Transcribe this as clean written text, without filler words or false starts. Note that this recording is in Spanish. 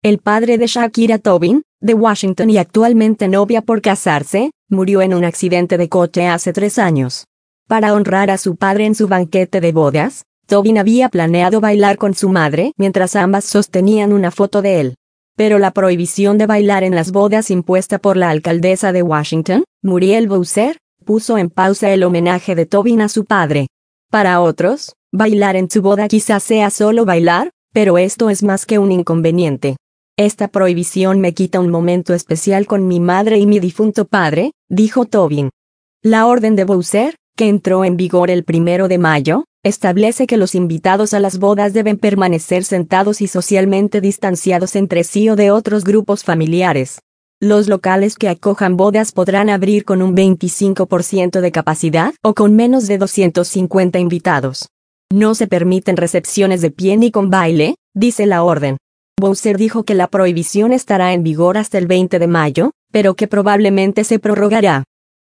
El padre de Shakira, Tobin, de Washington y actualmente novia por casarse, murió en un accidente de coche hace 3 años. Para honrar a su padre en su banquete de bodas, Tobin había planeado bailar con su madre mientras ambas sostenían una foto de él. Pero la prohibición de bailar en las bodas impuesta por la alcaldesa de Washington, Muriel Bowser, puso en pausa el homenaje de Tobin a su padre. Para otros, bailar en su boda quizás sea solo bailar, pero esto es más que un inconveniente. Esta prohibición me quita un momento especial con mi madre y mi difunto padre, dijo Tobin. La orden de Bowser, que entró en vigor el 1 de mayo, establece que los invitados a las bodas deben permanecer sentados y socialmente distanciados entre sí o de otros grupos familiares. Los locales que acojan bodas podrán abrir con un 25% de capacidad o con menos de 250 invitados. No se permiten recepciones de pie ni con baile, dice la orden. Bowser dijo que la prohibición estará en vigor hasta el 20 de mayo, pero que probablemente se prorrogará.